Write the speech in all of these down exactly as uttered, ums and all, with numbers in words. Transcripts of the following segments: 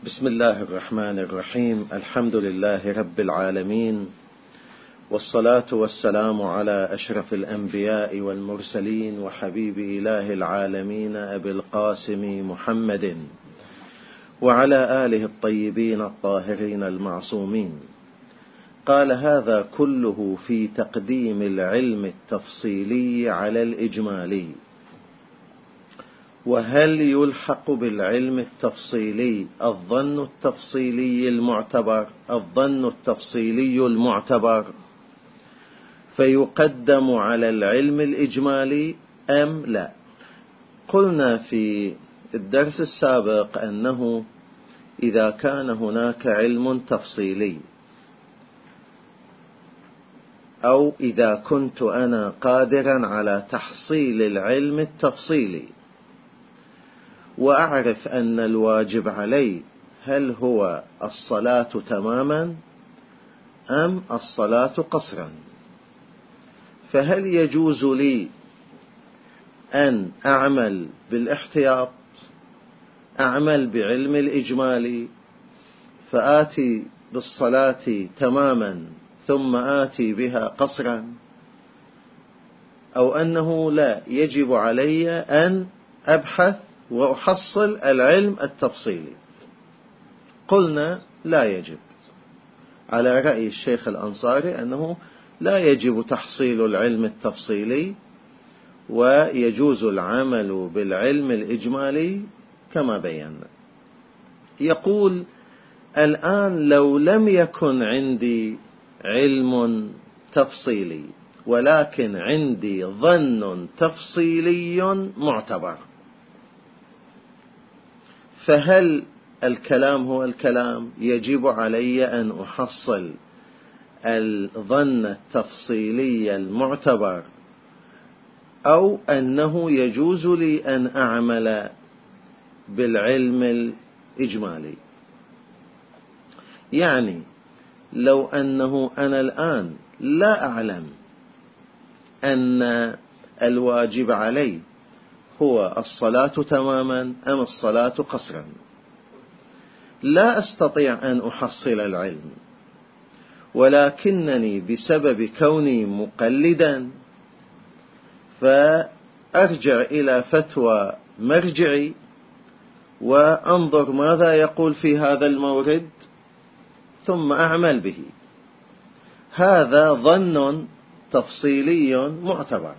بسم الله الرحمن الرحيم. الحمد لله رب العالمين، والصلاة والسلام على أشرف الأنبياء والمرسلين وحبيب إله العالمين أبي القاسم محمد وعلى آله الطيبين الطاهرين المعصومين. قال: هذا كله في تقديم العلم التفصيلي على الإجمالي. وهل يلحق بالعلم التفصيلي الظن التفصيلي المعتبر الظن التفصيلي المعتبر فيقدم على العلم الإجمالي أم لا؟ قلنا في الدرس السابق أنه إذا كان هناك علم تفصيلي، أو إذا كنت أنا قادرا على تحصيل العلم التفصيلي وأعرف أن الواجب علي هل هو الصلاة تماما أم الصلاة قصرا، فهل يجوز لي أن أعمل بالاحتياط، أعمل بعلم الإجمالي فآتي بالصلاة تماما ثم آتي بها قصرا، أو أنه لا يجب علي أن أبحث وأحصل العلم التفصيلي؟ قلنا لا يجب، على رأي الشيخ الأنصاري أنه لا يجب تحصيل العلم التفصيلي، ويجوز العمل بالعلم الإجمالي كما بينا. يقول: الآن لو لم يكن عندي علم تفصيلي ولكن عندي ظن تفصيلي معتبر، فهل الكلام هو الكلام يجب علي أن أحصل الظن التفصيلي المعتبر، أو أنه يجوز لي أن أعمل بالعلم الإجمالي؟ يعني لو أنه أنا الآن لا أعلم أن الواجب علي هو الصلاة تماما أم الصلاة قصرا، لا أستطيع أن أحصل العلم، ولكنني بسبب كوني مقلدا فأرجع إلى فتوى مرجعي وأنظر ماذا يقول في هذا المورد ثم أعمل به. هذا ظن تفصيلي معتبر.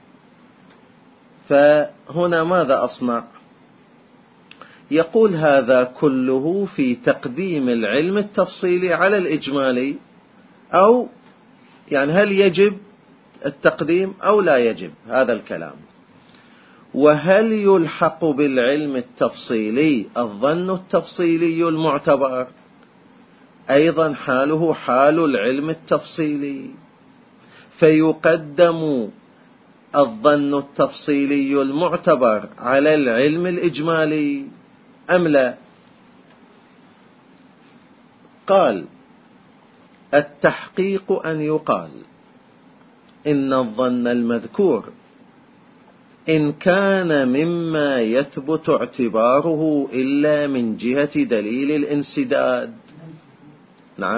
فهنا ماذا أصنع؟ يقول: هذا كله في تقديم العلم التفصيلي على الإجمالي، أو يعني هل يجب التقديم أو لا يجب، هذا الكلام. وهل يلحق بالعلم التفصيلي الظن التفصيلي المعتبر؟ أيضا حاله حال العلم التفصيلي، فيقدم الظن التفصيلي المعتبر على العلم الإجمالي أم لا؟ قال: التحقيق أن يقال إن الظن المذكور إن كان مما يثبت اعتباره إلا من جهة دليل الانسداد. نعم،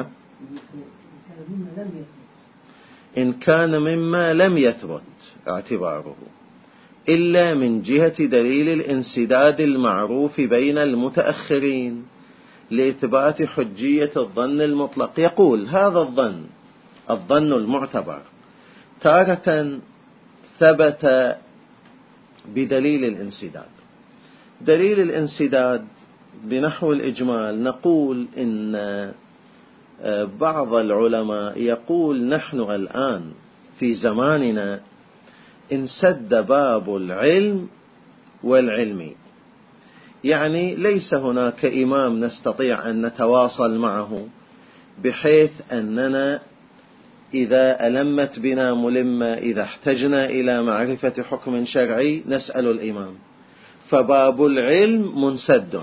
إن كان مما لم يثبت اعتباره إلا من جهة دليل الانسداد المعروف بين المتأخرين لإثبات حجية الظن المطلق. يقول: هذا الظن الظن المعتبر تارة ثبت بدليل الانسداد. دليل الانسداد بنحو الإجمال نقول إن بعض العلماء يقول: نحن الآن في زماننا انسد باب العلم والعلم، يعني ليس هناك إمام نستطيع أن نتواصل معه بحيث أننا إذا ألمت بنا ملمة، إذا احتجنا إلى معرفة حكم شرعي نسأل الإمام. فباب العلم منسد،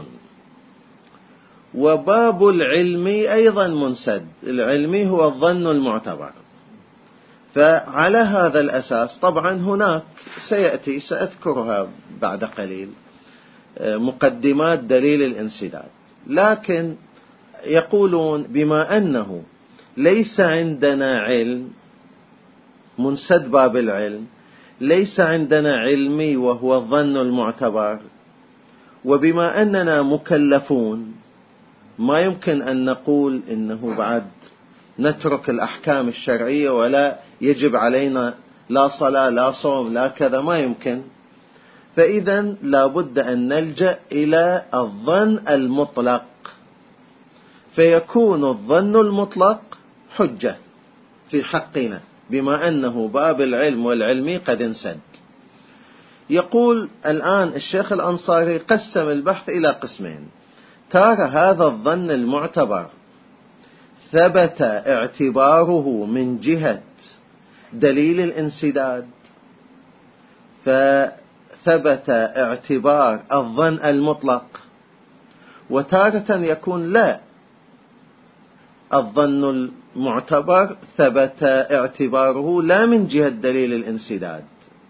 وباب العلم أيضا منسد. العلمي هو الظن المعتبر. فعلى هذا الأساس طبعا هناك سيأتي سأذكرها بعد قليل مقدمات دليل الانسداد. لكن يقولون بما أنه ليس عندنا علم منسد باب العلم، ليس عندنا علمي وهو الظن المعتبر، وبما أننا مكلفون ما يمكن أن نقول إنه بعد نترك الأحكام الشرعية ولا يجب علينا لا صلاة لا صوم لا كذا، ما يمكن. فإذا لابد أن نلجأ إلى الظن المطلق، فيكون الظن المطلق حجة في حقنا بما أنه باب العلم والعلمي قد انسد. يقول الآن الشيخ الأنصاري قسم البحث إلى قسمين. ترى هذا الظن المعتبر ثبت اعتباره من جهة دليل الانسداد، فثبت اعتبار الظن المطلق، وتارة يكون لا، الظن المعتبر ثبت اعتباره لا من جهة دليل الانسداد،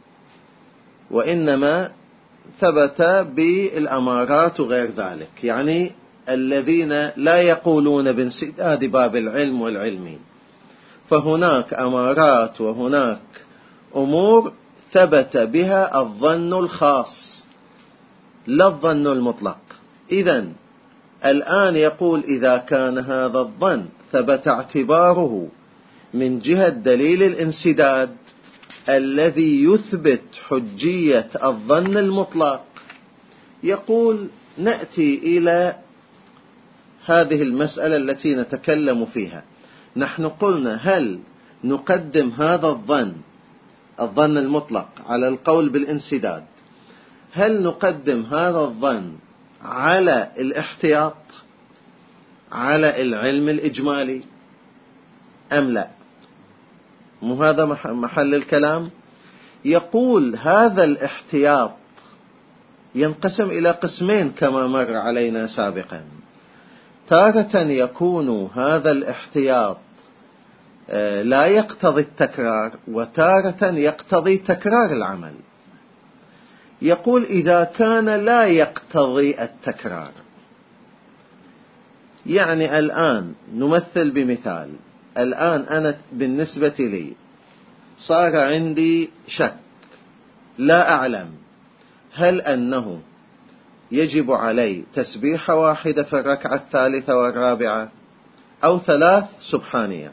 وإنما ثبت بالأمارات وغير ذلك، يعني الذين لا يقولون بانسداد باب العلم والعلمي، فهناك أمارات وهناك أمور ثبت بها الظن الخاص لا الظن المطلق. إذن الآن يقول إذا كان هذا الظن ثبت اعتباره من جهة دليل الانسداد الذي يثبت حجية الظن المطلق، يقول نأتي إلى هذه المسألة التي نتكلم فيها. نحن قلنا هل نقدم هذا الظن الظن المطلق على القول بالانسداد، هل نقدم هذا الظن على الاحتياط على العلم الإجمالي أم لا؟ مو هذا محل الكلام. يقول هذا الاحتياط ينقسم إلى قسمين كما مر علينا سابقا. تارة يكون هذا الاحتياط لا يقتضي التكرار، وتارة يقتضي تكرار العمل. يقول إذا كان لا يقتضي التكرار، يعني الآن نمثل بمثال. الآن أنا بالنسبة لي صار عندي شك، لا أعلم هل أنه يجب علي تسبيحة واحدة في الركعة الثالثة والرابعة أو ثلاث سبحانيات.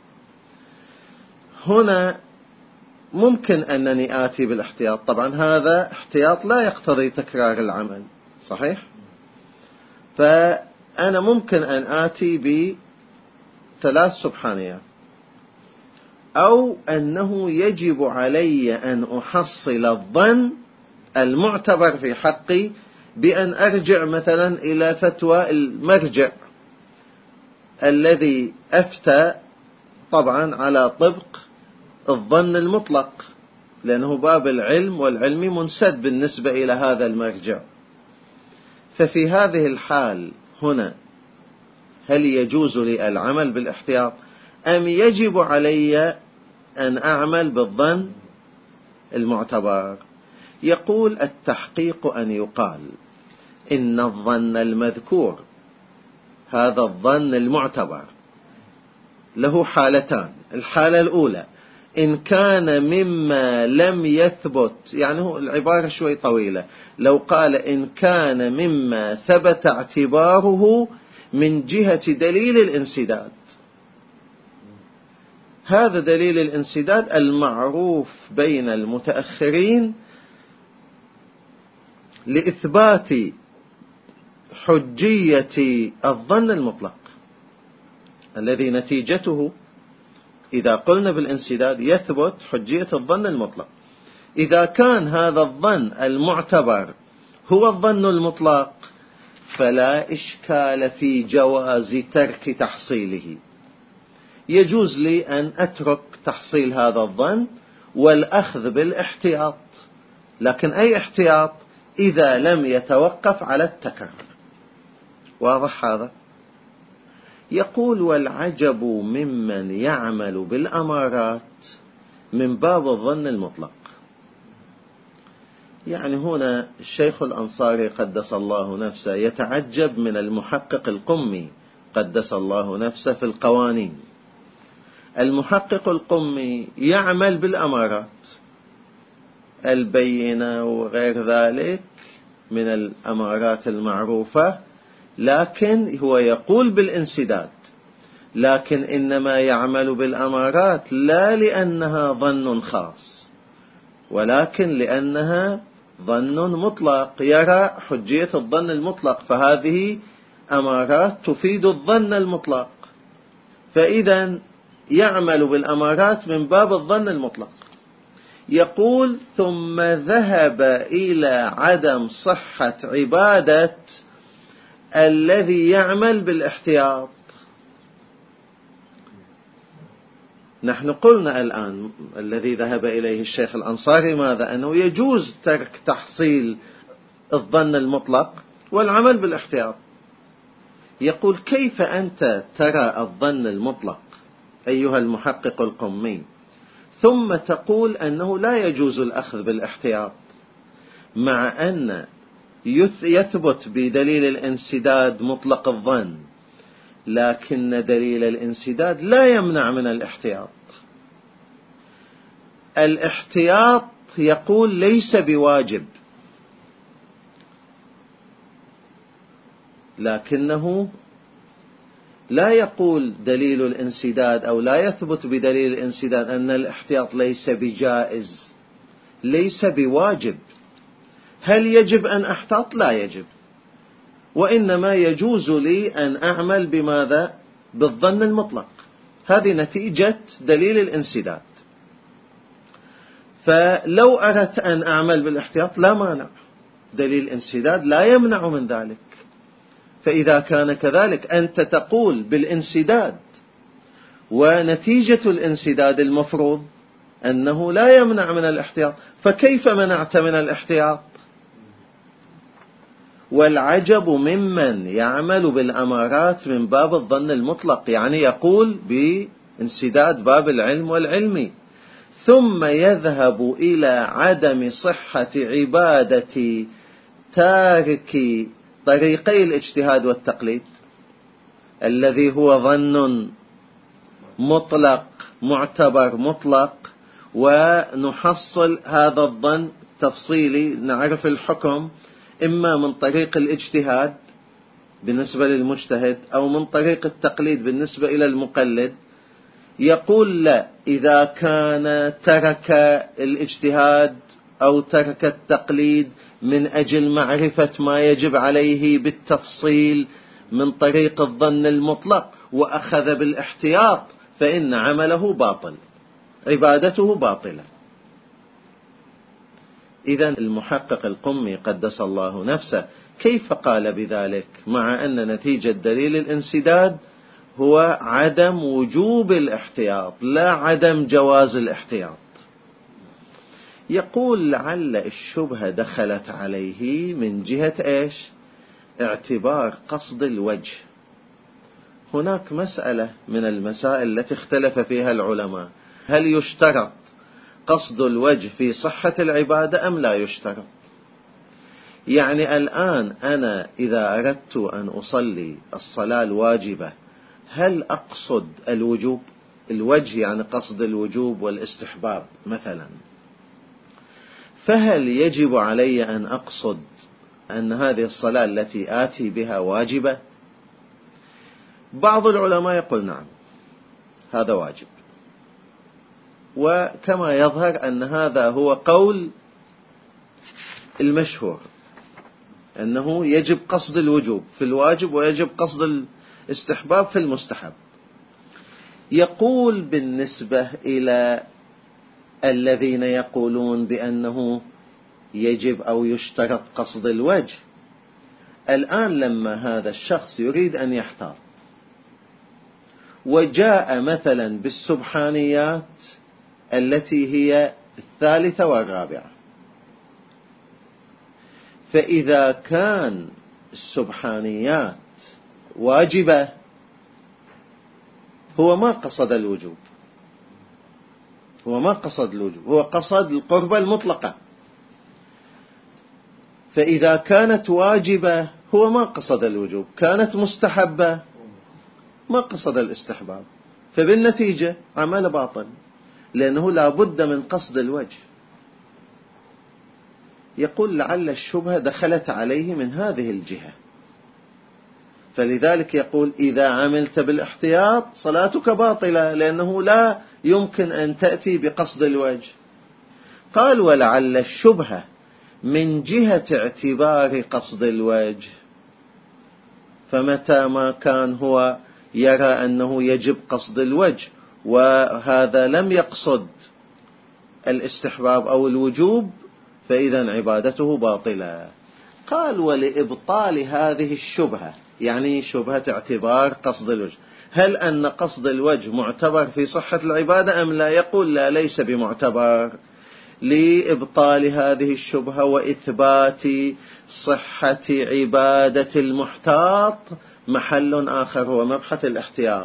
هنا ممكن أنني آتي بالاحتياط، طبعا هذا احتياط لا يقتضي تكرار العمل، صحيح؟ فأنا ممكن أن آتي بثلاث سبحانيات، أو أنه يجب علي أن أحصل الظن المعتبر في حقي بأن أرجع مثلا إلى فتوى المرجع الذي أفتى طبعا على طبق الظن المطلق، لأنه باب العلم والعلمي منسد بالنسبة إلى هذا المرجع. ففي هذه الحال هنا هل يجوز لي العمل بالاحتياط أم يجب علي أن أعمل بالظن المعتبر؟ يقول التحقيق أن يقال إن الظن المذكور، هذا الظن المعتبر، له حالتان. الحالة الأولى إن كان مما لم يثبت، يعني هو العبارة شوي طويلة، لو قال إن كان مما ثبت اعتباره من جهة دليل الانسداد. هذا دليل الانسداد المعروف بين المتأخرين لإثبات حجية الظن المطلق، الذي نتيجته إذا قلنا بالانسداد يثبت حجية الظن المطلق. إذا كان هذا الظن المعتبر هو الظن المطلق فلا إشكال في جواز ترك تحصيله، يجوز لي أن أترك تحصيل هذا الظن والأخذ بالاحتياط، لكن أي احتياط إذا لم يتوقف على التكرار. واضح هذا؟ يقول والعجب ممن يعمل بالأمارات من باب الظن المطلق. يعني هنا الشيخ الأنصاري قدس الله نفسه يتعجب من المحقق القمي قدس الله نفسه في القوانين. المحقق القمي يعمل بالأمارات البينة وغير ذلك من الأمارات المعروفة، لكن هو يقول بالانسداد، لكن إنما يعمل بالأمارات لا لأنها ظن خاص، ولكن لأنها ظن مطلق، يرى حجية الظن المطلق، فهذه أمارات تفيد الظن المطلق، فإذا يعمل بالأمارات من باب الظن المطلق. يقول ثم ذهب إلى عدم صحة عبادة الذي يعمل بالاحتياط. نحن قلنا الآن الذي ذهب إليه الشيخ الأنصاري ماذا؟ أنه يجوز ترك تحصيل الظن المطلق والعمل بالاحتياط. يقول كيف أنت ترى الظن المطلق أيها المحقق القمي ثم تقول أنه لا يجوز الأخذ بالاحتياط، مع أن يثبت بدليل الانسداد مطلق الظن، لكن دليل الانسداد لا يمنع من الاحتياط. الاحتياط يقول ليس بواجب، لكنه لا يقول دليل الانسداد أو لا يثبت بدليل الانسداد أن الاحتياط ليس بجائز، ليس بواجب. هل يجب أن أحتاط؟ لا يجب، وإنما يجوز لي أن أعمل بماذا؟ بالظن المطلق. هذه نتيجة دليل الانسداد. فلو أردت أن أعمل بالاحتياط لا مانع، دليل الانسداد لا يمنع من ذلك. فإذا كان كذلك أنت تقول بالانسداد ونتيجة الانسداد المفروض أنه لا يمنع من الاحتياط، فكيف منعت من الاحتياط؟ والعجب ممن يعمل بالأمارات من باب الظن المطلق، يعني يقول بانسداد باب العلم والعلمي، ثم يذهب إلى عدم صحة عبادة تارك طريقي الاجتهاد والتقليد الذي هو ظن مطلق معتبر مطلق، ونحصل هذا الظن تفصيلي، نعرف الحكم إما من طريق الاجتهاد بالنسبة للمجتهد أو من طريق التقليد بالنسبة إلى المقلد. يقول لا، إذا كان ترك الاجتهاد أو ترك التقليد من أجل معرفة ما يجب عليه بالتفصيل من طريق الظن المطلق وأخذ بالاحتياط، فإن عمله باطل، عبادته باطلة. إذن المحقق القمي قدس الله نفسه كيف قال بذلك، مع أن نتيجة دليل الانسداد هو عدم وجوب الاحتياط لا عدم جواز الاحتياط؟ يقول لعل الشبهة دخلت عليه من جهة إيش؟ اعتبار قصد الوجه. هناك مسألة من المسائل التي اختلف فيها العلماء، هل يشترط قصد الوجه في صحة العبادة أم لا يشترط؟ يعني الآن أنا إذا أردت أن أصلي الصلاة الواجبة هل أقصد الوجوب؟ الوجه يعني قصد الوجوب والاستحباب مثلا، فهل يجب علي أن أقصد أن هذه الصلاة التي آتي بها واجبة؟ بعض العلماء يقول نعم هذا واجب، وكما يظهر أن هذا هو قول المشهور، أنه يجب قصد الوجوب في الواجب ويجب قصد الاستحباب في المستحب. يقول بالنسبة إلى الذين يقولون بأنه يجب أو يشترط قصد الوجه، الآن لما هذا الشخص يريد أن يحتاط وجاء مثلا بالسبحانيات التي هي الثالثة والرابعة، فإذا كان السبحانيات واجبة هو ما قصد الوجوب، هو ما قصد الوجوب، هو قصد القربة المطلقة. فإذا كانت واجبة هو ما قصد الوجوب، كانت مستحبة ما قصد الاستحباب، فبالنتيجة عمل باطل، لأنه لا بد من قصد الوجه. يقول لعل الشبهة دخلت عليه من هذه الجهة، فلذلك يقول إذا عملت بالاحتياط صلاتك باطلة، لأنه لا يمكن أن تأتي بقصد الوجه. قال ولعل الشبهة من جهة اعتبار قصد الوجه، فمتى ما كان هو يرى أنه يجب قصد الوجه وهذا لم يقصد الاستحباب أو الوجوب، فإذا عبادته باطلة. قال ولإبطال هذه الشبهة، يعني شبهة اعتبار قصد الوجه، هل أن قصد الوجه معتبر في صحة العبادة أم لا؟ يقول لا، ليس بمعتبر. لإبطال هذه الشبهة وإثبات صحة عبادة المحتاط محل آخر هو مبحث الاحتياط.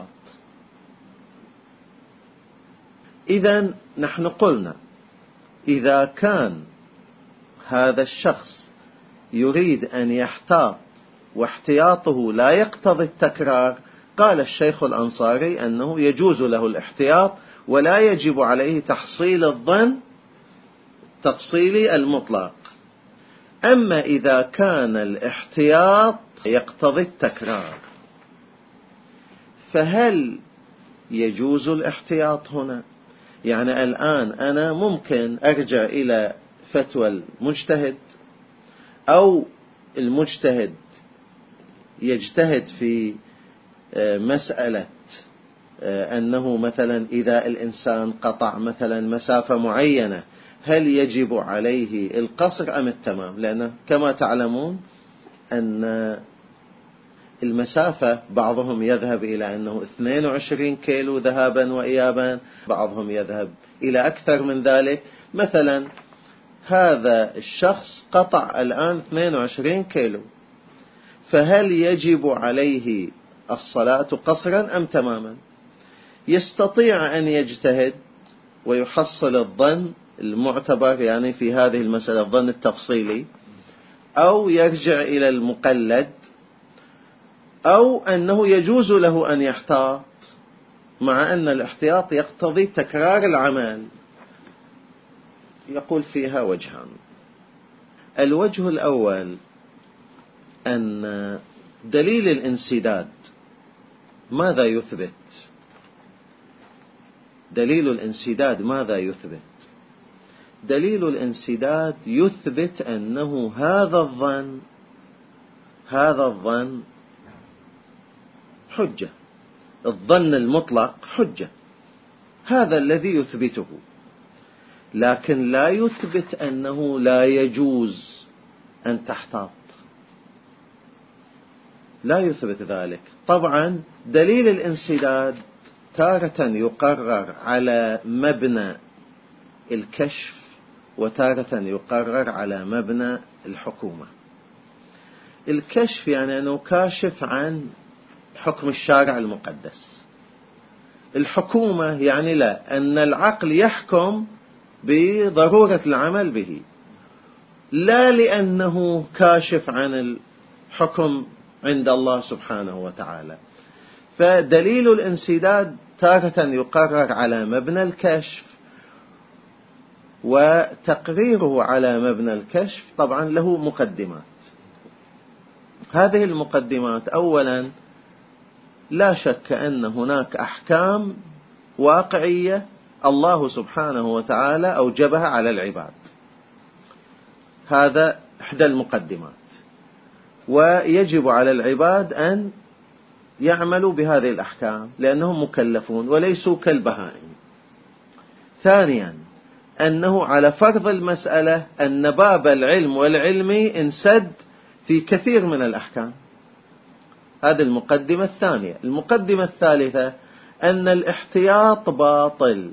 إذن نحن قلنا إذا كان هذا الشخص يريد أن يحتاط واحتياطه لا يقتضي التكرار، قال الشيخ الأنصاري أنه يجوز له الاحتياط ولا يجب عليه تحصيل الظن تفصيلي المطلق. أما إذا كان الاحتياط يقتضي التكرار، فهل يجوز الاحتياط هنا؟ يعني الآن أنا ممكن أرجع إلى فتوى المجتهد، أو المجتهد يجتهد في مسألة أنه مثلا إذا الإنسان قطع مثلا مسافة معينة هل يجب عليه القصر أم التمام؟ لأن كما تعلمون أن المسافة بعضهم يذهب إلى أنه اثنين وعشرين كيلو ذهابا وإيابا، بعضهم يذهب إلى أكثر من ذلك. مثلا هذا الشخص قطع الآن اثنين وعشرين كيلو، فهل يجب عليه الصلاة قصرا أم تماما؟ يستطيع أن يجتهد ويحصل الظن المعتبر يعني في هذه المسألة الظن التفصيلي، أو يرجع إلى المقلد، أو أنه يجوز له أن يحتاط، مع أن الاحتياط يقتضي تكرار العمل. يقول فيها وجهان. الوجه الأول أن دليل الانسداد ماذا يثبت؟ دليل الانسداد ماذا يثبت؟ دليل الانسداد يثبت أنه هذا الظن هذا الظن حجة، الظن المطلق حجة، هذا الذي يثبته، لكن لا يثبت أنه لا يجوز أن تحتاط، لا يثبت ذلك. طبعا دليل الانسداد تارة يقرر على مبنى الكشف وتارة يقرر على مبنى الحكومة. الكشف يعني أنه كاشف عن حكم الشارع المقدس، الحكومة يعني لا، أن العقل يحكم بضرورة العمل به، لا لأنه كاشف عن الحكم عند الله سبحانه وتعالى. فدليل الانسداد تارة يقرر على مبنى الكشف، وتقريره على مبنى الكشف طبعا له مقدمات. هذه المقدمات أولا لا شك أن هناك أحكام واقعية الله سبحانه وتعالى أوجبها على العباد، هذا إحدى المقدمات، ويجب على العباد أن يعملوا بهذه الأحكام لأنهم مكلفون وليسوا كالبهائم. ثانيا أنه على فرض المسألة أن باب العلم والعلم انسد في كثير من الأحكام، هذه المقدمة الثانية. المقدمة الثالثة أن الاحتياط باطل،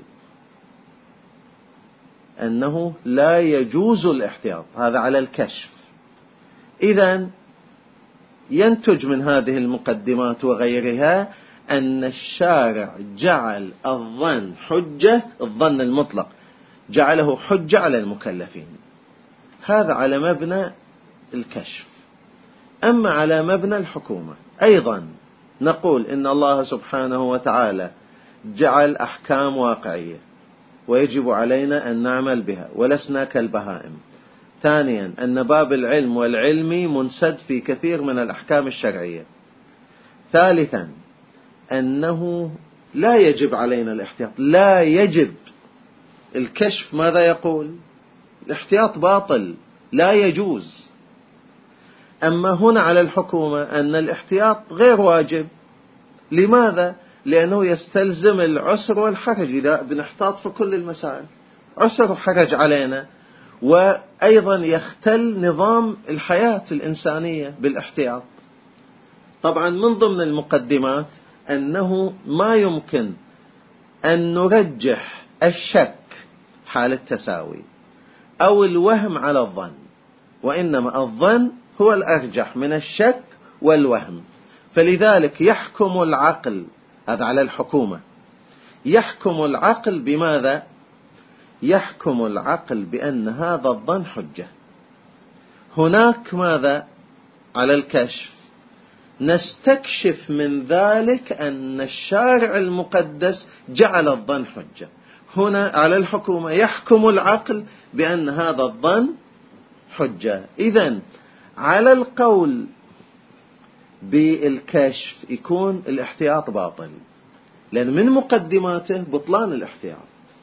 أنه لا يجوز الاحتياط، هذا على الكشف. إذن ينتج من هذه المقدمات وغيرها أن الشارع جعل الظن حجة، الظن المطلق جعله حجة على المكلفين، هذا على مبنى الكشف. أما على مبنى الحكومة أيضا نقول إن الله سبحانه وتعالى جعل أحكام واقعية ويجب علينا أن نعمل بها ولسنا كالبهائم. ثانيا أن باب العلم والعلم منسد في كثير من الأحكام الشرعية. ثالثا أنه لا يجب علينا الاحتياط، لا يجب. الكشف ماذا يقول؟ الاحتياط باطل لا يجوز. أما هنا على الحكومة أن الاحتياط غير واجب. لماذا؟ لأنه يستلزم العسر والحرج. إذا بنحتاط في كل المسائل عسر وحرج علينا، وأيضا يختل نظام الحياة الإنسانية بالاحتياط. طبعا من ضمن المقدمات أنه ما يمكن أن نرجح الشك حال التساوي أو الوهم على الظن، وإنما الظن هو الأرجح من الشك والوهم. فلذلك يحكم العقل، هذا على الحكومة، يحكم العقل بماذا؟ يحكم العقل بأن هذا الظن حجة. هناك ماذا؟ على الكشف نستكشف من ذلك أن الشارع المقدس جعل الظن حجة. هنا على الحكومة يحكم العقل بأن هذا الظن حجة. إذن على القول بالكشف يكون الاحتياط باطل، لأن من مقدماته بطلان الاحتياط.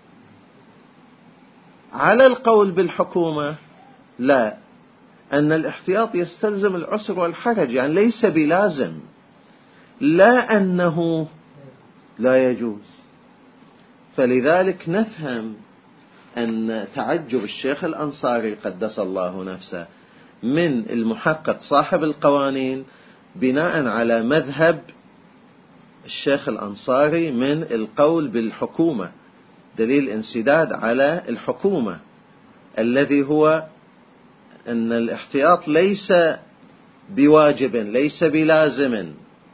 على القول بالحكومة لا، أن الاحتياط يستلزم العسر والحرج، يعني ليس بلازم، لا أنه لا يجوز. فلذلك نفهم أن تعجب الشيخ الأنصاري قدس الله نفسه من المحقق صاحب القوانين بناء على مذهب الشيخ الأنصاري من القول بالحكومة، دليل انسداد على الحكومة الذي هو أن الاحتياط ليس بواجب ليس بلازم،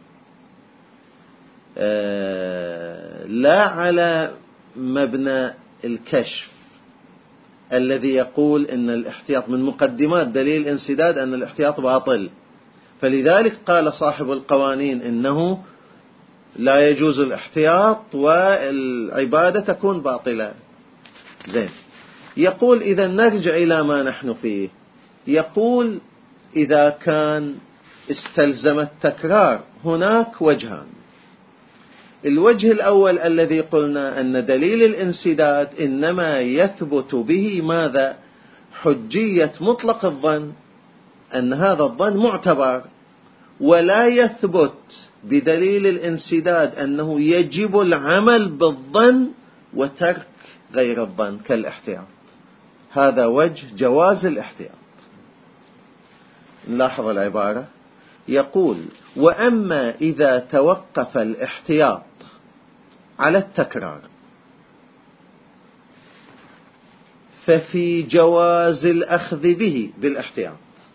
لا على مبنى الكشف الذي يقول أن الاحتياط من مقدمات دليل الانسداد أن الاحتياط باطل. فلذلك قال صاحب القوانين إنه لا يجوز الاحتياط والعبادة تكون باطلة. زين، يقول إذا نرجع إلى ما نحن فيه، يقول إذا كان استلزم التكرار هناك وجهان. الوجه الأول الذي قلنا أن دليل الانسداد إنما يثبت به ماذا؟ حجية مطلق الظن، أن هذا الظن معتبر، ولا يثبت بدليل الانسداد أنه يجب العمل بالظن وترك غير الظن كالاحتياط. هذا وجه جواز الاحتياط. نلاحظ العبارة، يقول وأما إذا توقف الاحتياط على التكرار ففي جواز الأخذ به بالاحتياط.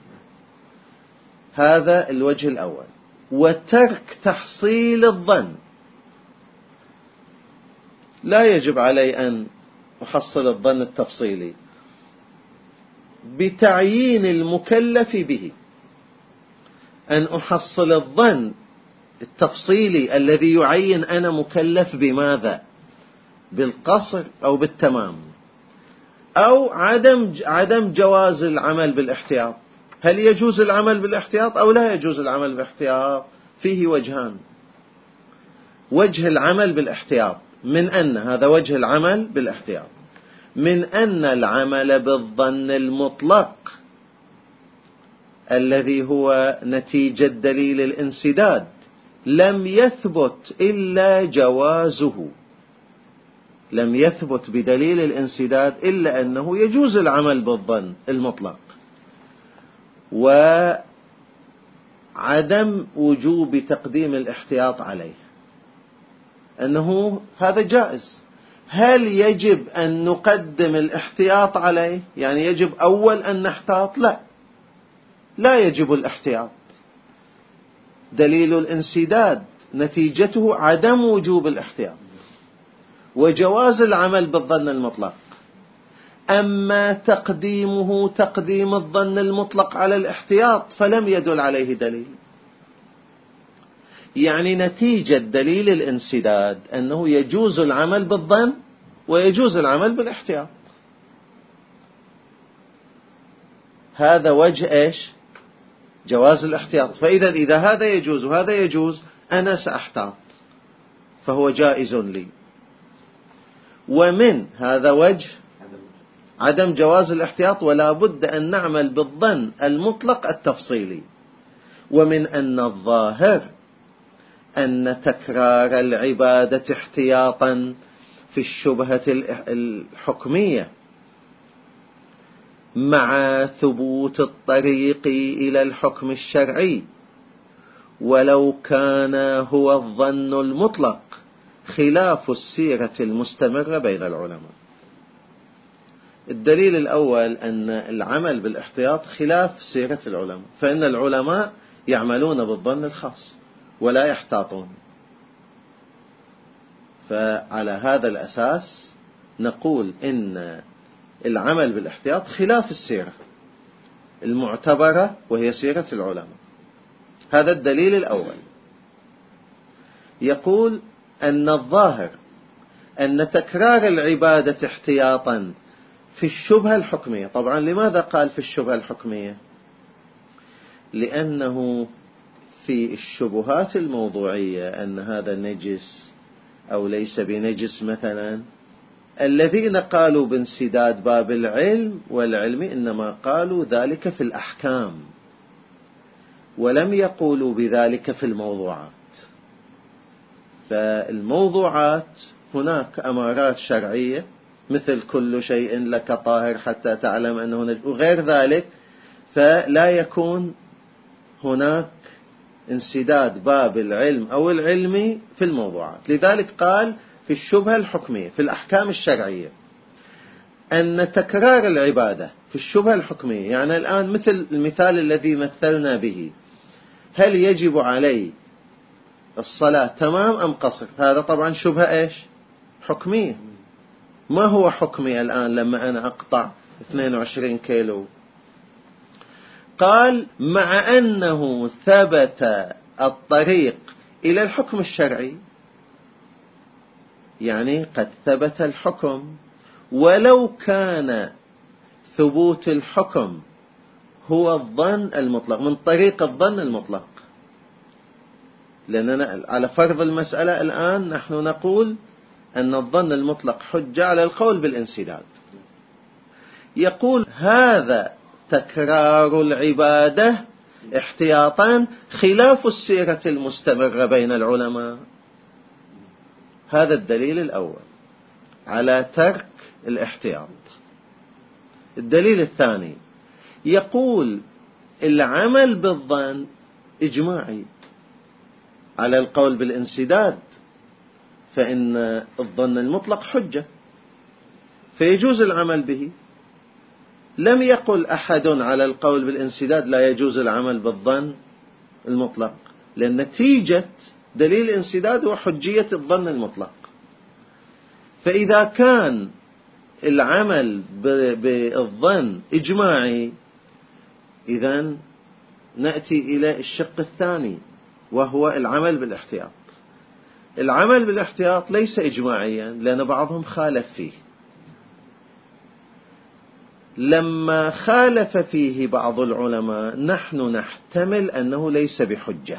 هذا الوجه الأول. وترك تحصيل الظن، لا يجب علي أن أحصل الظن التفصيلي بتعيين المكلف به، أن أحصل الظن التفصيلي الذي يعين أنا مكلف بماذا؟ بالقصر أو بالتمام، أو عدم عدم جواز العمل بالاحتياط. هل يجوز العمل بالاحتياط أو لا يجوز العمل بالاحتياط؟ فيه وجهان. وجه العمل بالاحتياط من أن هذا وجه العمل بالاحتياط من أن العمل بالظن المطلق الذي هو نتيجة دليل الانسداد لم يثبت إلا جوازه، لم يثبت بدليل الانسداد إلا أنه يجوز العمل بالظن المطلق، وعدم وجوب تقديم الاحتياط عليه، أنه هذا جائز. هل يجب أن نقدم الاحتياط عليه؟ يعني يجب أول أن نحتاط؟ لا، لا يجب الاحتياط. دليل الانسداد نتيجته عدم وجوب الاحتياط وجواز العمل بالظن المطلق. أما تقديمه تقديم الظن المطلق على الاحتياط فلم يدل عليه دليل. يعني نتيجة دليل الانسداد أنه يجوز العمل بالظن ويجوز العمل بالاحتياط. هذا وجه إيش؟ جواز الاحتياط. فإذا إذا هذا يجوز وهذا يجوز أنا سأحتاط فهو جائز لي. ومن هذا وجه عدم جواز الاحتياط ولا بد أن نعمل بالظن المطلق التفصيلي. ومن أن الظاهر أن تكرار العبادة احتياطا في الشبهة الحكمية مع ثبوت الطريق إلى الحكم الشرعي ولو كان هو الظن المطلق خلاف السيرة المستمرة بين العلماء. الدليل الأول أن العمل بالاحتياط خلاف سيرة العلماء، فإن العلماء يعملون بالظن الخاص ولا يحتاطون. فعلى هذا الأساس نقول إن العمل بالاحتياط خلاف السيرة المعتبرة وهي سيرة العلماء. هذا الدليل الأول. يقول أن الظاهر أن تكرار العبادة احتياطا في الشبهة الحكمية. طبعا لماذا قال في الشبهة الحكمية؟ لأنه في الشبهات الموضوعية أن هذا نجس أو ليس بنجس مثلا، الذين قالوا بانسداد باب العلم والعلم إنما قالوا ذلك في الأحكام ولم يقولوا بذلك في الموضوعات. فالموضوعات هناك أمارات شرعية مثل كل شيء لك طاهر حتى تعلم أنه نجس وغير ذلك، فلا يكون هناك انسداد باب العلم أو العلمي في الموضوعات. لذلك قال في الشبهة الحكمية في الأحكام الشرعية أن تكرار العبادة في الشبهة الحكمية، يعني الآن مثل المثال الذي مثلنا به، هل يجب علي الصلاة تمام أم قصر؟ هذا طبعا شبهة إيش؟ حكمية. ما هو حكمي الآن لما أنا أقطع اثنين وعشرين كيلو؟ قال مع أنه ثبت الطريق إلى الحكم الشرعي، يعني قد ثبت الحكم ولو كان ثبوت الحكم هو الظن المطلق من طريق الظن المطلق. لأننا على فرض المسألة الآن نحن نقول أن الظن المطلق حجة على القول بالانسداد. يقول هذا تكرار العبادة احتياطا خلاف السيرة المستمرة بين العلماء. هذا الدليل الأول على ترك الاحتياط. الدليل الثاني يقول العمل بالظن إجماعي على القول بالانسداد، فإن الظن المطلق حجة فيجوز العمل به. لم يقل أحد على القول بالانسداد لا يجوز العمل بالظن المطلق، لأن نتيجة دليل الانسداد هو حجية الظن المطلق. فإذا كان العمل بالظن إجماعي إذن نأتي إلى الشق الثاني وهو العمل بالاحتياط. العمل بالاحتياط ليس إجماعيا لأن بعضهم خالف فيه. لما خالف فيه بعض العلماء نحن نحتمل أنه ليس بحجة،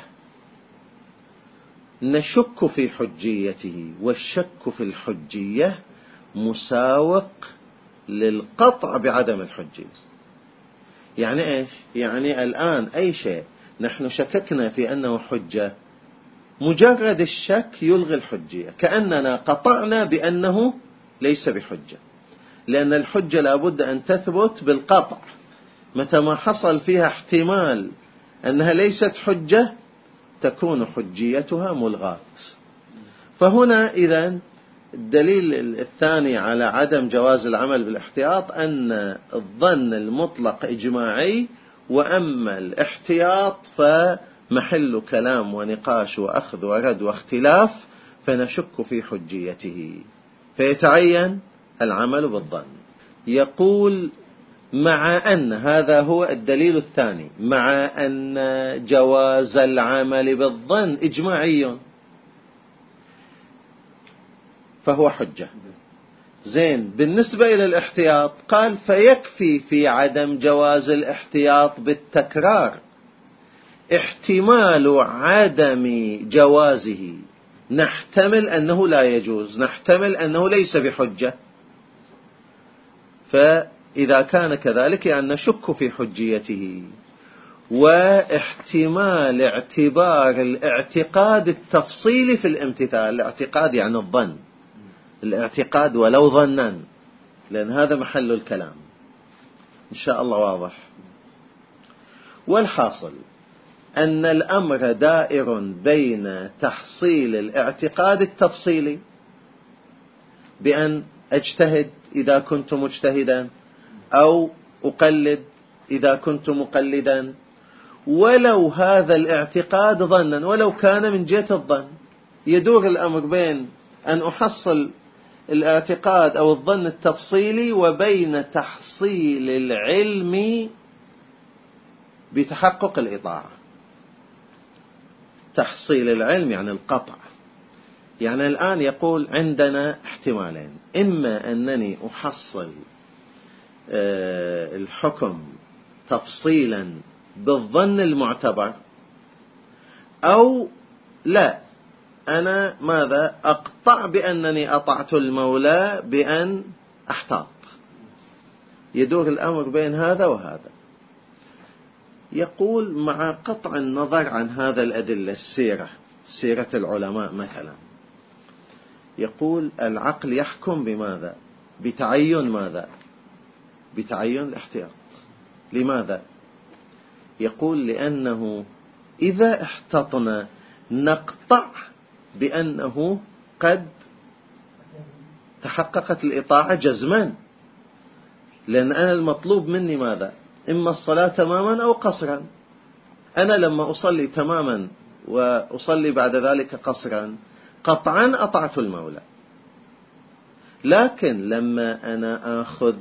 نشك في حجيته، والشك في الحجية مساوق للقطع بعدم الحجية. يعني إيش؟ يعني الآن أي شيء نحن شككنا في أنه حجة، مجرد الشك يلغي الحجية، كأننا قطعنا بأنه ليس بحجة، لأن الحجة لابد أن تثبت بالقطع. متى ما حصل فيها احتمال أنها ليست حجة تكون حجيتها ملغاة. فهنا إذن الدليل الثاني على عدم جواز العمل بالاحتياط أن الظن المطلق إجماعي، وأما الاحتياط فمحل كلام ونقاش وأخذ ورد واختلاف، فنشك في حجيته فيتعين العمل بالظن. يقول مع أن هذا هو الدليل الثاني، مع أن جواز العمل بالظن إجماعي فهو حجة. زين، بالنسبة إلى الاحتياط قال فيكفي في عدم جواز الاحتياط بالتكرار احتمال عدم جوازه، نحتمل أنه لا يجوز، نحتمل أنه ليس بحجة، فإذا كان كذلك أن نشك في حجيته. واحتمال اعتبار الاعتقاد التفصيلي في الامتثال، الاعتقاد يعني الظن، الاعتقاد ولو ظنا، لأن هذا محل الكلام إن شاء الله واضح. والحاصل أن الأمر دائر بين تحصيل الاعتقاد التفصيلي بأن أجتهد إذا كنت مجتهدا، أو أقلد إذا كنت مقلدا، ولو هذا الاعتقاد ظنا، ولو كان من جهة الظن. يدور الأمر بين أن أحصل الاعتقاد أو الظن التفصيلي وبين تحصيل العلم بتحقق الإطاعة. تحصيل العلم يعني القطع. يعني الآن يقول عندنا احتمالين، إما أنني أحصل الحكم تفصيلا بالظن المعتبر، أو لا، أنا ماذا أقطع بأنني أطعت المولى بأن أحتاط. يدور الأمر بين هذا وهذا. يقول مع قطع النظر عن هذا الأدلة، السيرة، سيرة العلماء مثلا، يقول العقل يحكم بماذا؟ بتعين ماذا؟ بتعين الاحتياط. لماذا؟ يقول لأنه إذا احتطنا نقطع بأنه قد تحققت الإطاعة جزما، لأن أنا المطلوب مني ماذا؟ إما الصلاة تماما أو قصرا. أنا لما أصلي تماما وأصلي بعد ذلك قصرا قطعا أطعت المولى. لكن لما أنا أخذ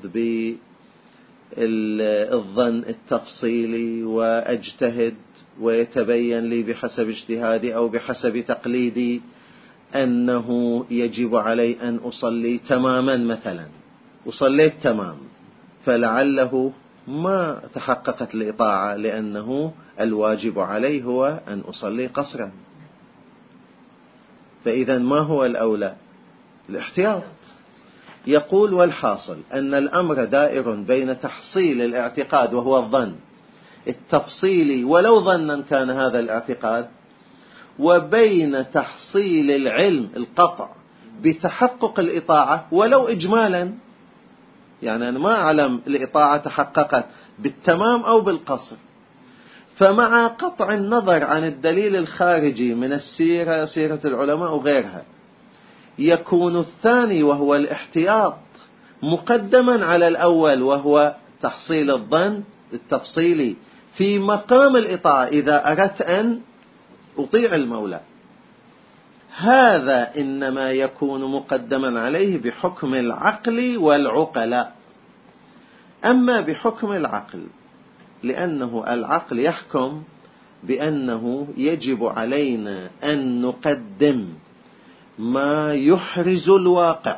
بالظن التفصيلي وأجتهد ويتبين لي بحسب اجتهادي أو بحسب تقليدي أنه يجب علي أن أصلي تماما مثلا، وصليت تمام، فلعله ما تحققت الإطاعة لأنه الواجب علي هو أن أصلي قصرا. فإذا ما هو الأولى؟ الاحتياط. يقول والحاصل أن الأمر دائر بين تحصيل الاعتقاد وهو الظن التفصيلي ولو ظنا كان هذا الاعتقاد، وبين تحصيل العلم القطع بتحقق الإطاعة ولو إجمالا. يعني أنا ما أعلم الإطاعة تحققت بالتمام أو بالقصر، فمع قطع النظر عن الدليل الخارجي من السيرة، سيرة العلماء وغيرها، يكون الثاني وهو الاحتياط مقدما على الأول وهو تحصيل الظن التفصيلي في مقام الإطاعة إذا أردت أن أطيع المولى. هذا إنما يكون مقدما عليه بحكم العقل والعقلاء. أما بحكم العقل لأنه العقل يحكم بأنه يجب علينا أن نقدم ما يحرز الواقع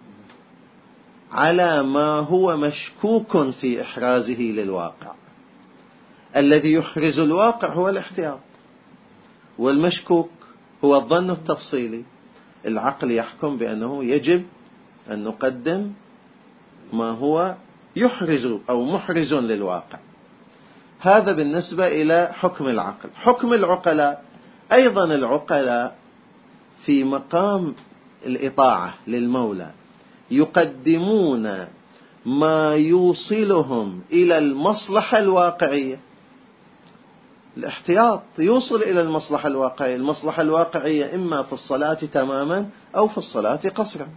على ما هو مشكوك في إحرازه للواقع. الذي يحرز الواقع هو الاحتياط، والمشكوك هو الظن التفصيلي. العقل يحكم بأنه يجب أن نقدم ما هو يحرز أو محرز للواقع. هذا بالنسبة إلى حكم العقل. حكم العقلاء أيضا، العقلاء في مقام الإطاعة للمولى يقدمون ما يوصلهم إلى المصلحة الواقعية. الاحتياط يوصل إلى المصلحة الواقعية. المصلحة الواقعية إما في الصلاة تماما أو في الصلاة قصرا.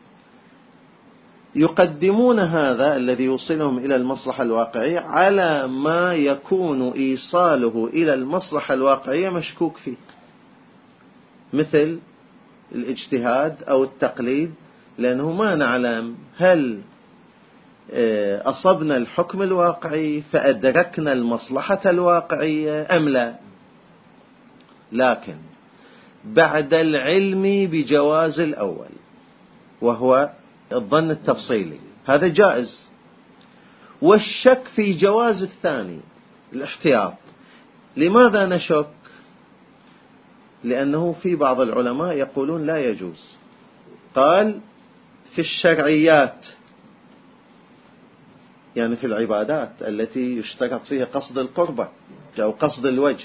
يقدمون هذا الذي يوصلهم إلى المصلحة الواقعية على ما يكون إيصاله إلى المصلحة الواقعية مشكوك فيه، مثل الاجتهاد أو التقليد، لأنه ما نعلم هل أصبنا الحكم الواقعي فأدركنا المصلحة الواقعية أم لا؟ لكن بعد العلم بجواز الأول وهو الظن التفصيلي هذا جائز، والشك في جواز الثاني الاحتياط. لماذا نشك؟ لأنه في بعض العلماء يقولون لا يجوز. قال في الشرعيات، يعني في العبادات التي يشترط فيها قصد القربة أو قصد الوجه،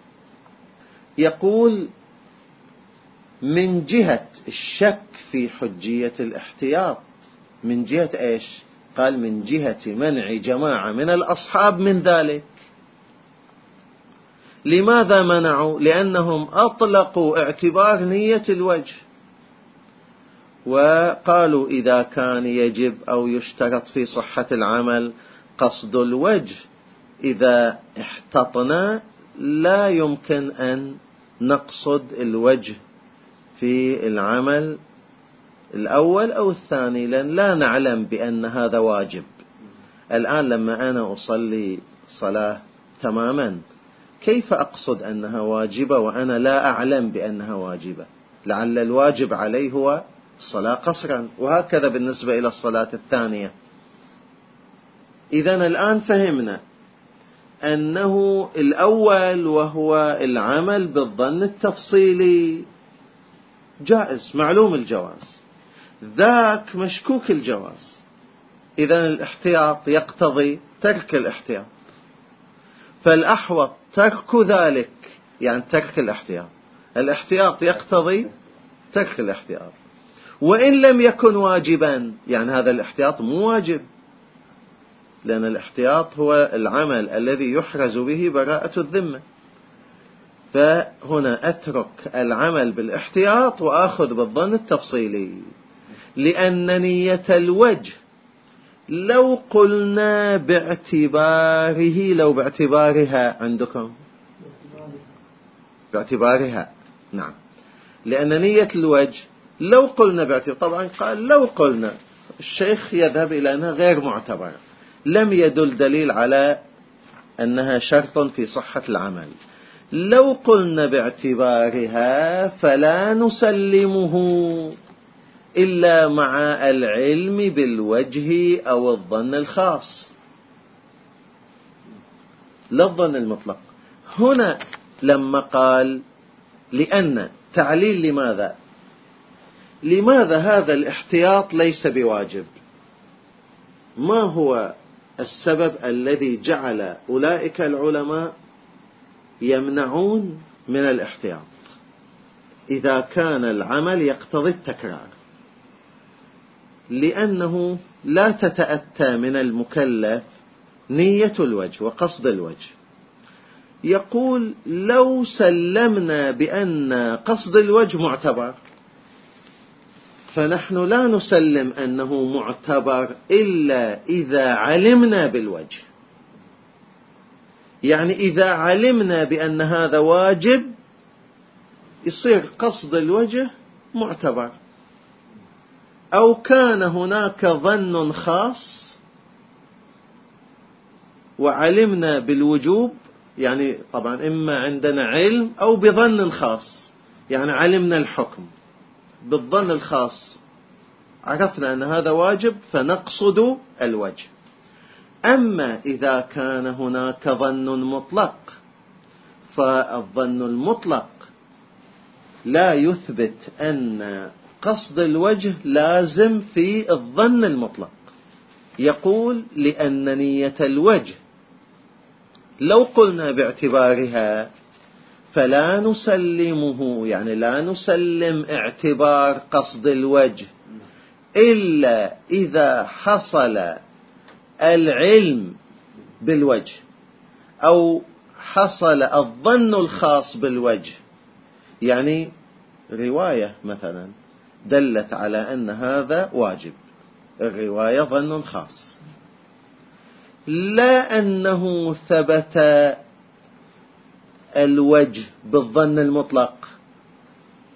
يقول من جهة الشك في حجية الاحتياط. من جهة إيش؟ قال من جهة منع جماعة من الأصحاب من ذلك. لماذا منعوا؟ لأنهم أطلقوا اعتبار نية الوجه، وقالوا إذا كان يجب أو يشترط في صحة العمل قصد الوجه، إذا احتطنا لا يمكن أن نقصد الوجه في العمل الأول أو الثاني، لأن لا نعلم بأن هذا واجب. الآن لما أنا أصلي صلاة تماما، كيف أقصد أنها واجبة وأنا لا أعلم بأنها واجبة؟ لعل الواجب عليه هو الصلاة قصرا، وهكذا بالنسبة إلى الصلاة الثانية. إذن الآن فهمنا أنه الأول وهو العمل بالظن التفصيلي جائز معلوم الجواز، ذاك مشكوك الجواز. إذن الاحتياط يقتضي ترك الاحتياط، فالأحوط ترك ذلك، يعني ترك الاحتياط. الاحتياط يقتضي ترك الاحتياط، وإن لم يكن واجبا، يعني هذا الاحتياط مو واجب، لأن الاحتياط هو العمل الذي يحرز به براءة الذمة. فهنا أترك العمل بالاحتياط وأخذ بالظن التفصيلي، لأن نية الوجه لو قلنا باعتباره، لو باعتبارها عندكم باعتبارها نعم، لأن نية الوجه لو قلنا باعتبار، طبعا قال لو قلنا، الشيخ يذهب إلى أنها غير معتبرة، لم يدل دليل على أنها شرط في صحة العمل. لو قلنا باعتبارها فلا نسلمه إلا مع العلم بالوجه أو الظن الخاص، لا الظن المطلق. هنا لما قال لأن تعليل لماذا؟ لماذا هذا الاحتياط ليس بواجب؟ ما هو السبب الذي جعل أولئك العلماء يمنعون من الاحتياط إذا كان العمل يقتضي التكرار؟ لأنه لا تتأتى من المكلف نية الوجه وقصد الوجه. يقول لو سلمنا بأن قصد الوجه معتبر، فنحن لا نسلم أنه معتبر إلا إذا علمنا بالوجه. يعني إذا علمنا بأن هذا واجب يصير قصد الوجه معتبر، أو كان هناك ظن خاص وعلمنا بالوجوب، يعني طبعا إما عندنا علم أو بظن خاص، يعني علمنا الحكم بالظن الخاص، عرفنا أن هذا واجب فنقصد الوجه. أما إذا كان هناك ظن مطلق، فالظن المطلق لا يثبت أن قصد الوجه لازم في الظن المطلق. يقول لأن نية الوجه لو قلنا باعتبارها فلا نسلمه، يعني لا نسلم اعتبار قصد الوجه إلا إذا حصل العلم بالوجه أو حصل الظن الخاص بالوجه. يعني رواية مثلا دلت على أن هذا واجب، الرواية ظن خاص، لا أنه ثبت الوجه بالظن المطلق،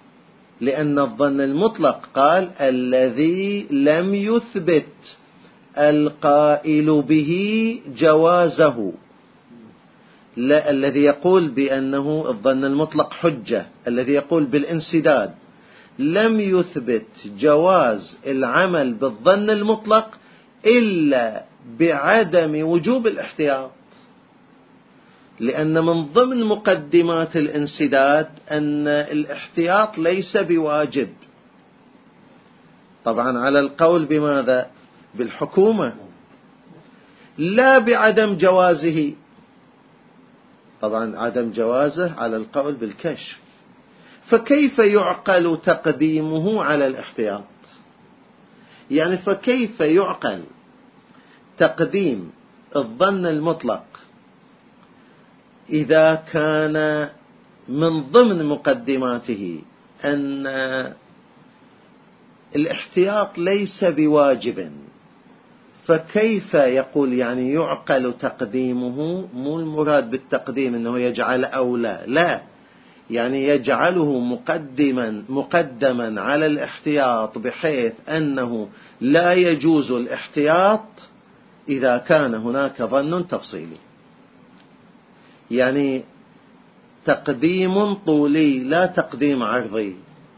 لأن الظن المطلق قال الذي لم يثبت القائل به جوازه. لا الذي يقول بأنه الظن المطلق حجة، الذي يقول بالانسداد، لم يثبت جواز العمل بالظن المطلق إلا بعدم وجوب الاحتياط، لأن من ضمن مقدمات الانسداد أن الاحتياط ليس بواجب. طبعا على القول بماذا؟ بالحكومة، لا بعدم جوازه. طبعا عدم جوازه على القول بالكشف. فكيف يعقل تقديمه على الاحتياط؟ يعني فكيف يعقل تقديم الظن المطلق إذا كان من ضمن مقدماته أن الاحتياط ليس بواجب؟ فكيف يقول يعني يعقل تقديمه؟ مو المراد بالتقديم أنه يجعل أولى، لا، يعني يجعله مقدما مقدما على الاحتياط، بحيث أنه لا يجوز الاحتياط إذا كان هناك ظن تفصيلي. يعني تقديم طولي لا تقديم عرضي.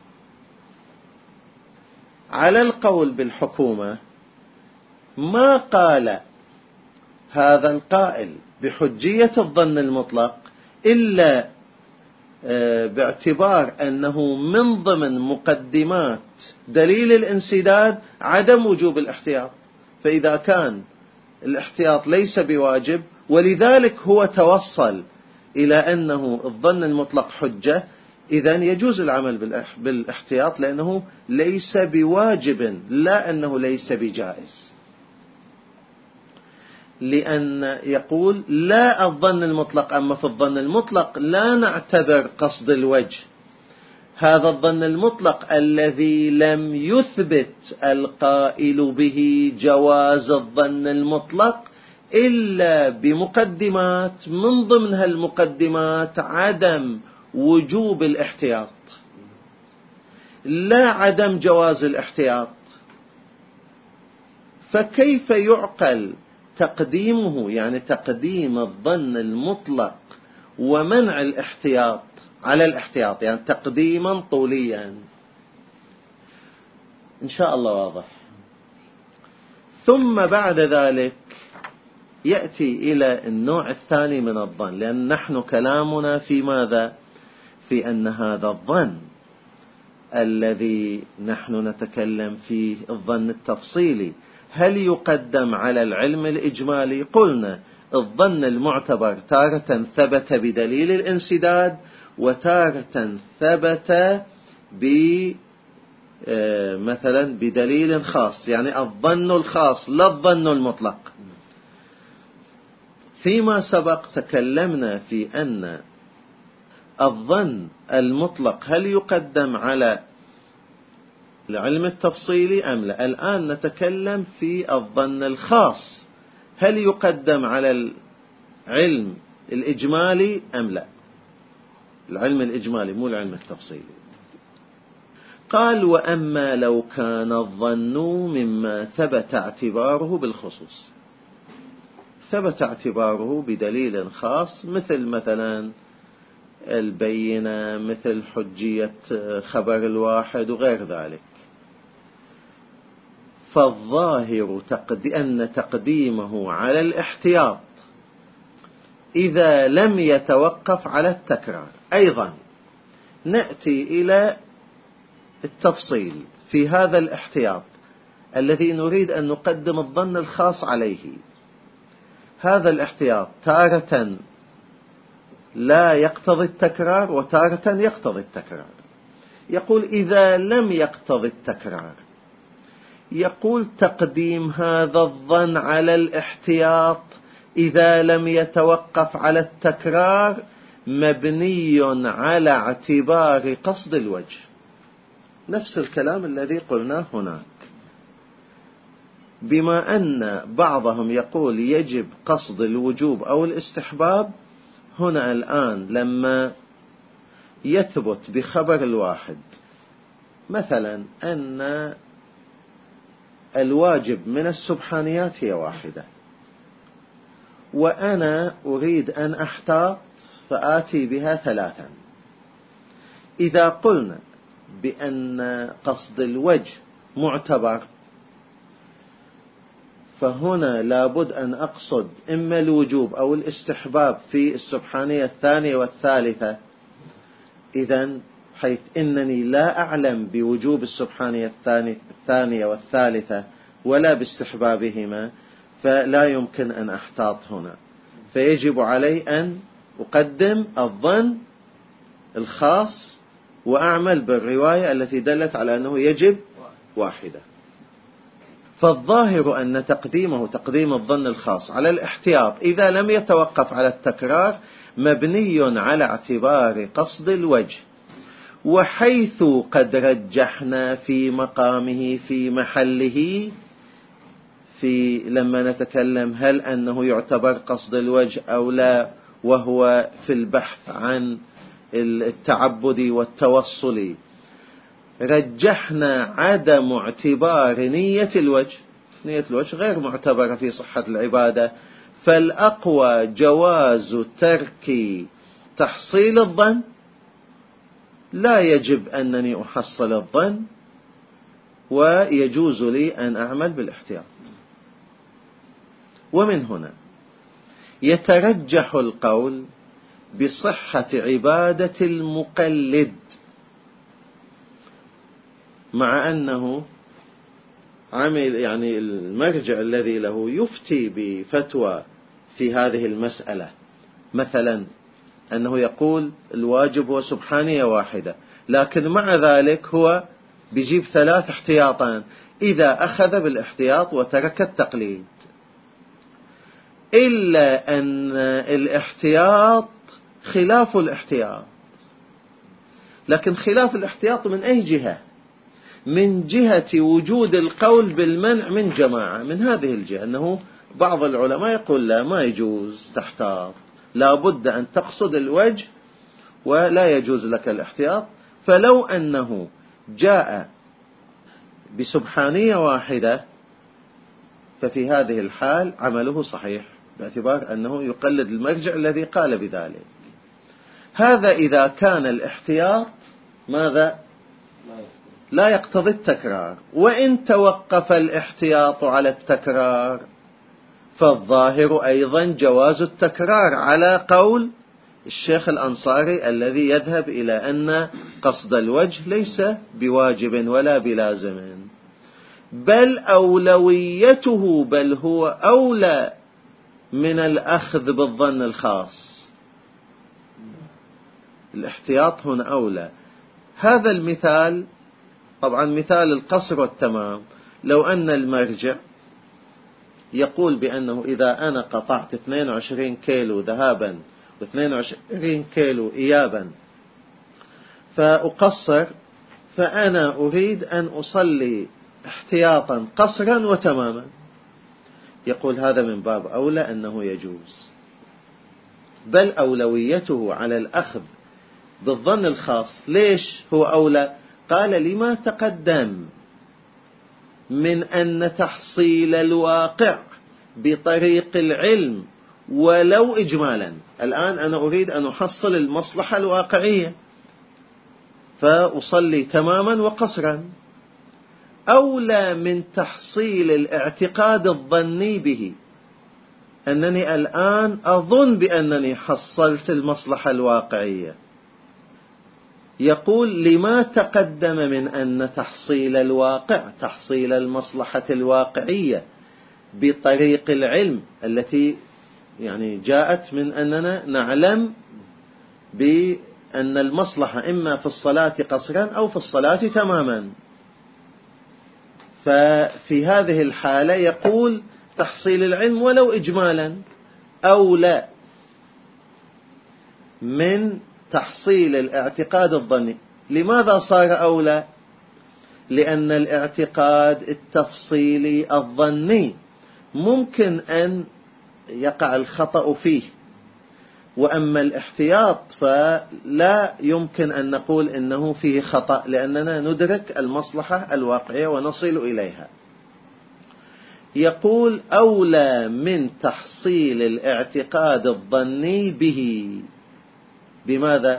على القول بالحكومة ما قال هذا القائل بحجية الظن المطلق إلا باعتبار أنه من ضمن مقدمات دليل الانسداد عدم وجوب الاحتياط، فإذا كان الاحتياط ليس بواجب ولذلك هو توصل إلى أنه الظن المطلق حجة، إذن يجوز العمل بالاحتياط لأنه ليس بواجب، لا أنه ليس بجائز. لأن يقول لا الظن المطلق، أما في الظن المطلق لا نعتبر قصد الوجه، هذا الظن المطلق الذي لم يثبت القائل به جواز الظن المطلق إلا بمقدمات، من ضمنها المقدمات عدم وجوب الاحتياط، لا عدم جواز الاحتياط. فكيف يعقل تقديمه، يعني تقديم الظن المطلق ومنع الاحتياط على الاحتياط، يعني تقديما طوليا؟ إن شاء الله واضح. ثم بعد ذلك يأتي إلى النوع الثاني من الظن، لأن نحن كلامنا في ماذا؟ في أن هذا الظن الذي نحن نتكلم فيه الظن التفصيلي هل يقدم على العلم الإجمالي؟ قلنا الظن المعتبر تارة ثبت بدليل الانسداد، وتارة ثبت ب مثلا بدليل خاص، يعني الظن الخاص لا الظن المطلق. فيما سبق تكلمنا في أن الظن المطلق هل يقدم على العلم التفصيلي أم لا. الآن نتكلم في الظن الخاص، هل يقدم على العلم الإجمالي أم لا؟ العلم الإجمالي مو العلم التفصيلي. قال وأما لو كان الظن مما ثبت اعتباره بالخصوص، ثبت اعتباره بدليل خاص، مثل مثلا البينة، مثل حجية خبر الواحد وغير ذلك، فالظاهر أن تقديمه على الاحتياط إذا لم يتوقف على التكرار. أيضا نأتي إلى التفصيل في هذا الاحتياط الذي نريد أن نقدم الظن الخاص عليه. هذا الاحتياط تارة لا يقتضي التكرار وتارة يقتضي التكرار. يقول إذا لم يقتضي التكرار، يقول تقديم هذا الظن على الاحتياط إذا لم يتوقف على التكرار مبني على اعتبار قصد الوجه، نفس الكلام الذي قلناه هناك. بما أن بعضهم يقول يجب قصد الوجوب أو الاستحباب، هنا الآن لما يثبت بخبر الواحد مثلا أن الواجب من السبحانيات هي واحدة، وأنا أريد أن أحتاط فآتي بها ثلاثا. إذا قلنا بأن قصد الوجه معتبر، فهنا لابد أن أقصد إما الوجوب أو الاستحباب في السبحانية الثانية والثالثة. إذن حيث إنني لا أعلم بوجوب السبحانية الثانية والثالثة ولا باستحبابهما، فلا يمكن أن أحتاط هنا، فيجب علي أن أقدم الظن الخاص وأعمل بالرواية التي دلت على أنه يجب واحدة. فالظاهر أن تقديمه تقديم الظن الخاص على الاحتياط إذا لم يتوقف على التكرار مبني على اعتبار قصد الوجه، وحيث قد رجحنا في مقامه في محله في لما نتكلم هل أنه يعتبر قصد الوجه أو لا، وهو في البحث عن التعبد والتوصل، رجحنا عدم اعتبار نية الوجه. نية الوجه غير معتبرة في صحة العبادة، فالأقوى جواز ترك تحصيل الظن، لا يجب أنني أحصل الظن، ويجوز لي أن أعمل بالاحتياط. ومن هنا يترجح القول بصحة عبادة المقلد، مع أنه عمل يعني المرجع الذي له يفتي بفتوى في هذه المسألة، مثلا أنه يقول الواجب هو سبحانية واحدة، لكن مع ذلك هو بيجيب ثلاث احتياطان إذا أخذ بالاحتياط وترك التقليد، إلا أن الاحتياط خلاف الاحتياط. لكن خلاف الاحتياط من أي جهة؟ من جهة وجود القول بالمنع من جماعة، من هذه الجهة أنه بعض العلماء يقول لا، ما يجوز تحتاط، لا بد أن تقصد الوجه ولا يجوز لك الاحتياط. فلو أنه جاء بسبحانية واحدة ففي هذه الحال عمله صحيح، باعتبار أنه يقلد المرجع الذي قال بذلك. هذا إذا كان الاحتياط ماذا؟ لا يقتضي التكرار. وإن توقف الاحتياط على التكرار فالظاهر أيضا جواز التكرار، على قول الشيخ الأنصاري الذي يذهب إلى أن قصد الوجه ليس بواجب ولا بلازم، بل أولويته، بل هو أولى من الأخذ بالظن الخاص. الاحتياط هنا أولى. هذا المثال طبعا مثال القصر والتمام. لو أن المرجع يقول بأنه إذا أنا قطعت اثنين وعشرين كيلو ذهابا واثنين وعشرين كيلو إيابا فأقصر، فأنا أريد أن أصلي احتياطا قصرا وتماما، يقول هذا من باب أولى أنه يجوز، بل أولويته على الأخذ بالظن الخاص. ليش هو أولى؟ قال لما تقدم من أن تحصيل الواقع بطريق العلم ولو إجمالا. الآن أنا أريد أن أحصل المصلحة الواقعية فأصلي تماما وقصرا، أولى من تحصيل الاعتقاد الظني به، أنني الآن أظن بأنني حصلت المصلحة الواقعية. يقول لما تقدم من أن تحصيل الواقع، تحصيل المصلحة الواقعية بطريق العلم التي يعني جاءت من أننا نعلم بأن المصلحة إما في الصلاة قصرا أو في الصلاة تماما. ففي هذه الحالة يقول تحصيل العلم ولو إجمالا أولى من تحصيل الاعتقاد الظني. لماذا صار أولى؟ لأن الاعتقاد التفصيلي الظني ممكن أن يقع الخطأ فيه، وأما الاحتياط فلا يمكن أن نقول إنه فيه خطأ، لأننا ندرك المصلحة الواقعية ونصل إليها. يقول أولى من تحصيل الاعتقاد الظني به. بماذا؟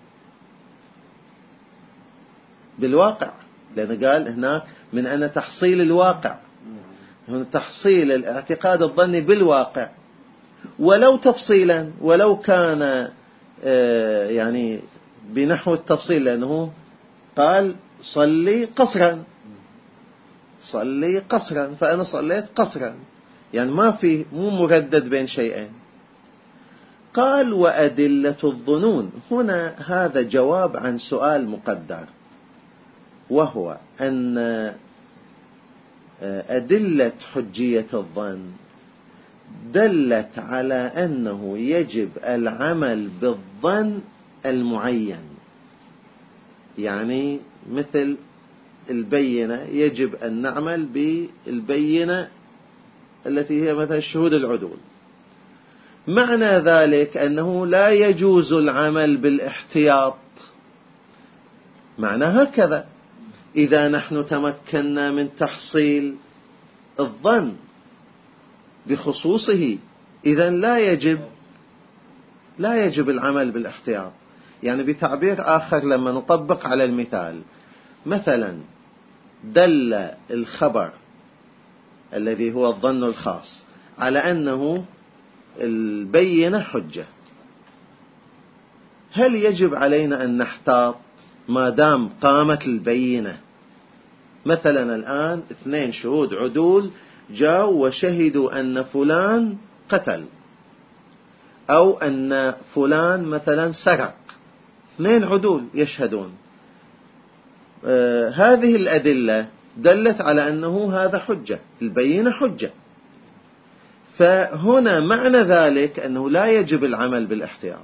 بالواقع، لأنه قال هناك من أن تحصيل الواقع، هنا تحصيل الاعتقاد الظني بالواقع، ولو تفصيلا، ولو كان يعني بنحو التفصيل، لأنه قال صلي قصرا، صلي قصرا، فأنا صليت قصرا، يعني ما في مو مردد بين شيئين. قال وأدلة الظنون، هنا هذا جواب عن سؤال مقدر، وهو أن أدلة حجية الظن دلت على أنه يجب العمل بالظن المعين، يعني مثل البينة يجب أن نعمل بالبينة التي هي مثل الشهود العدول. معنى ذلك أنه لا يجوز العمل بالاحتياط، معنى هكذا. إذا نحن تمكنا من تحصيل الظن بخصوصه، إذن لا يجب لا يجب العمل بالاحتياط. يعني بتعبير آخر، لما نطبق على المثال، مثلا دل الخبر الذي هو الظن الخاص على أنه البينة حجة، هل يجب علينا أن نحتاط ما دام قامت البينة؟ مثلا الآن اثنين شهود عدول جاءوا وشهدوا أن فلان قتل، أو أن فلان مثلا سرق، اثنين عدول يشهدون. آه هذه الأدلة دلت على أنه هذا حجة، البينة حجة. فهنا معنى ذلك أنه لا يجب العمل بالاحتياط.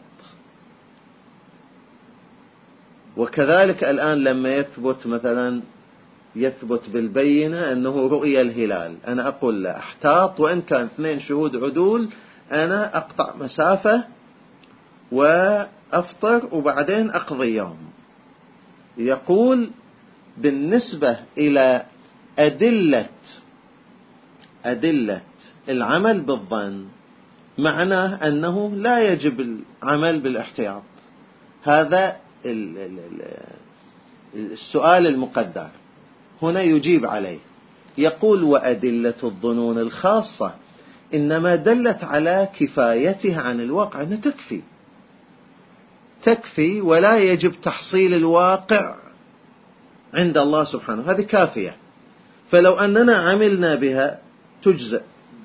وكذلك الآن لما يثبت مثلا يثبت بالبينة أنه رؤية الهلال، أنا أقول لا احتاط، وإن كان اثنين شهود عدول أنا أقطع مسافة وأفطر وبعدين أقضي يوم. يقول بالنسبة إلى أدلة أدلة العمل بالظن معناه أنه لا يجب العمل بالاحتياط. هذا السؤال المقدر هنا يجيب عليه. يقول وأدلة الظنون الخاصة إنما دلت على كفايتها عن الواقع، أنها تكفي تكفي ولا يجب تحصيل الواقع عند الله سبحانه، هذه كافية. فلو أننا عملنا بها تجزئ،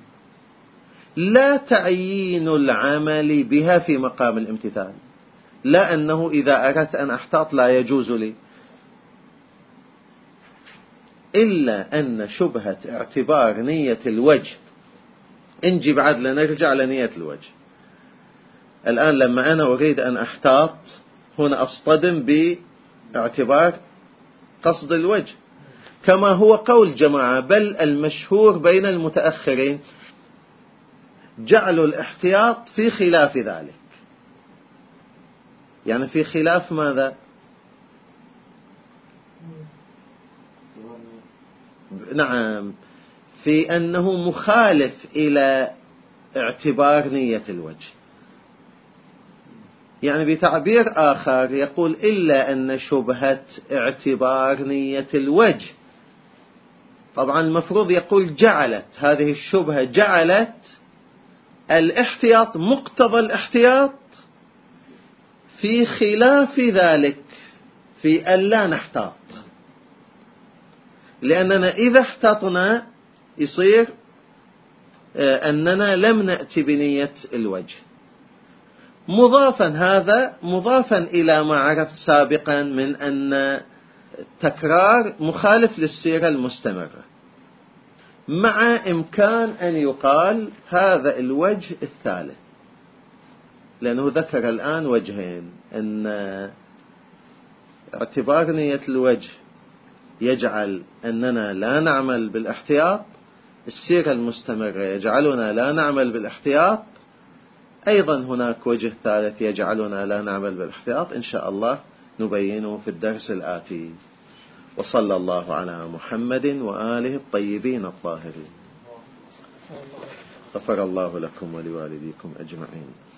لا تعيين العمل بها في مقام الامتثال، لا أنه إذا أردت أن أحتاط لا يجوز لي، إلا أن شبهة اعتبار نية الوجه. انجي بعد لنرجع لنية الوجه. الآن لما أنا أريد أن أحتاط هنا أصطدم باعتبار قصد الوجه، كما هو قول جماعة، بل المشهور بين المتأخرين جعلوا الاحتياط في خلاف ذلك. يعني في خلاف ماذا؟ نعم، في أنه مخالف إلى اعتبار نية الوجه. يعني بتعبير آخر يقول إلا أن شبهة اعتبار نية الوجه، طبعا المفروض يقول جعلت هذه الشبهة جعلت الاحتياط، مقتضى الاحتياط في خلاف ذلك، في ألا نحتاط. لأننا إذا احتاطنا يصير أننا لم نأتي بنية الوجه. مضافا هذا مضافا إلى ما عرفت سابقا من أن التكرار مخالف للسيرة المستمرة، مع إمكان أن يقال هذا الوجه الثالث، لأنه ذكر الآن وجهين، أن اعتبار نية الوجه يجعل أننا لا نعمل بالاحتياط، السيرة المستمرة يجعلنا لا نعمل بالاحتياط، أيضا هناك وجه ثالث يجعلنا لا نعمل بالاحتياط. إن شاء الله نبينه في الدرس الآتي. وصلى الله على محمد وآله الطيبين الطاهرين. غفر الله لكم ولوالديكم أجمعين.